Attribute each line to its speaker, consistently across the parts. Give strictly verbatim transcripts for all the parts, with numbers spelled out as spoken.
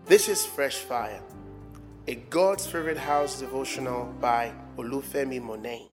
Speaker 1: This is Fresh Fire, a God's Favorite House devotional by Olufemi Monet.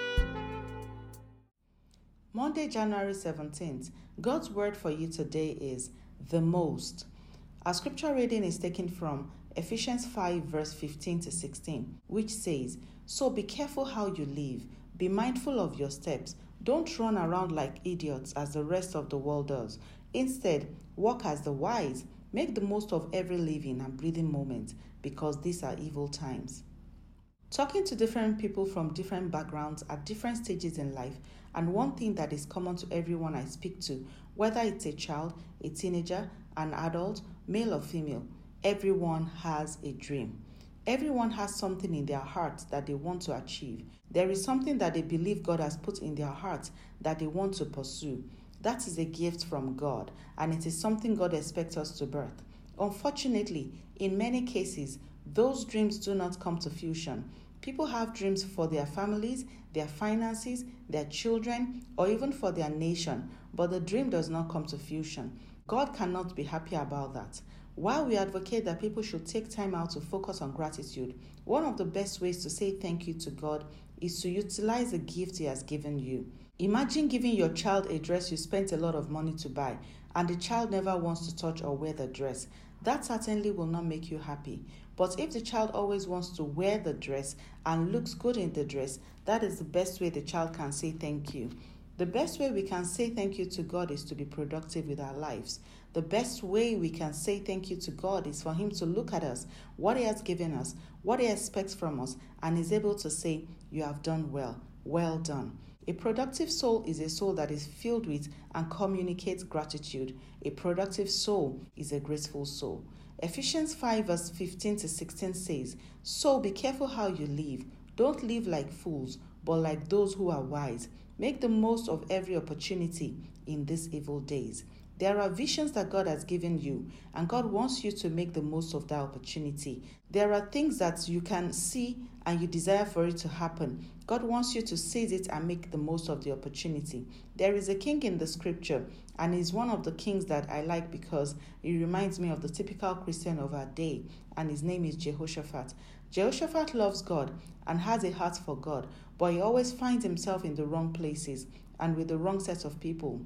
Speaker 2: Monday, January seventeenth. God's word for you today is the most. Our scripture reading is taken from Ephesians five, verse fifteen to sixteen, which says, "So be careful how you live. Be mindful of your steps. Don't run around like idiots as the rest of the world does. Instead, walk as the wise. Make the most of every living and breathing moment, because these are evil times." Talking to different people from different backgrounds at different stages in life, and one thing that is common to everyone I speak to, whether it's a child, a teenager, an adult, male or female, everyone has a dream. Everyone has something in their heart that they want to achieve. There is something that they believe God has put in their heart that they want to pursue. That is a gift from God, and it is something God expects us to birth. Unfortunately, in many cases, those dreams do not come to fruition. People have dreams for their families, their finances, their children, or even for their nation, but the dream does not come to fruition. God cannot be happy about that. While we advocate that people should take time out to focus on gratitude, one of the best ways to say thank you to God is to utilize the gift He has given you. Imagine giving your child a dress you spent a lot of money to buy, and the child never wants to touch or wear the dress. That certainly will not make you happy. But if the child always wants to wear the dress and looks good in the dress, that is the best way the child can say thank you. The best way we can say thank you to God is to be productive with our lives. The best way we can say thank you to God is for Him to look at us, what He has given us, what He expects from us, and is able to say, "You have done well, well done." A productive soul is a soul that is filled with and communicates gratitude. A productive soul is a graceful soul. Ephesians five, verse fifteen to sixteen says, "So be careful how you live. Don't live like fools, but like those who are wise. Make the most of every opportunity in these evil days." There are visions that God has given you, and God wants you to make the most of that opportunity. There are things that you can see and you desire for it to happen. God wants you to seize it and make the most of the opportunity. There is a king in the scripture, and he's one of the kings that I like because he reminds me of the typical Christian of our day, and his name is Jehoshaphat. Jehoshaphat loves God and has a heart for God, but he always finds himself in the wrong places and with the wrong set of people.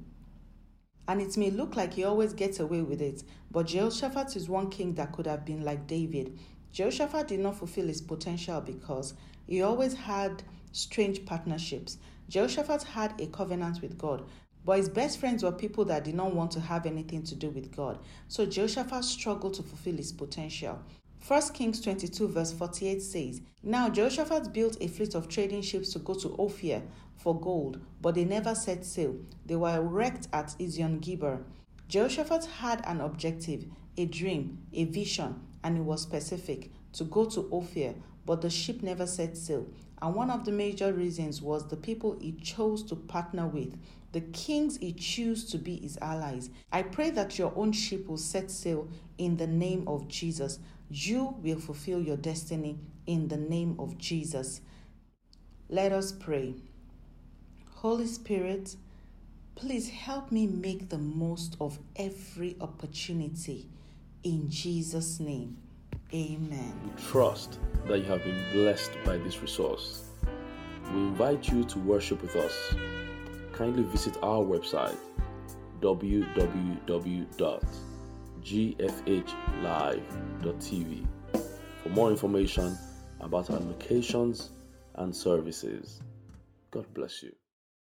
Speaker 2: And it may look like he always gets away with it, but Jehoshaphat is one king that could have been like David. Jehoshaphat did not fulfill his potential because he always had strange partnerships. Jehoshaphat had a covenant with God, but his best friends were people that did not want to have anything to do with God. So Jehoshaphat struggled to fulfill his potential. First Kings twenty-two, verse forty-eight says, "Now Jehoshaphat built a fleet of trading ships to go to Ophir for gold, but they never set sail. They were wrecked at Ezion-Geber." Jehoshaphat had an objective, a dream, a vision, and it was specific, to go to Ophir, but the ship never set sail. And one of the major reasons was the people he chose to partner with, the kings he chose to be his allies. I pray that your own ship will set sail in the name of Jesus. You will fulfill your destiny in the name of Jesus. Let us pray. Holy Spirit, please help me make the most of every opportunity. In Jesus' name, amen.
Speaker 3: We trust that you have been blessed by this resource. We invite you to worship with us. Kindly visit our website, w w w dot g f h live dot t v, for more information about our locations and services. God bless you.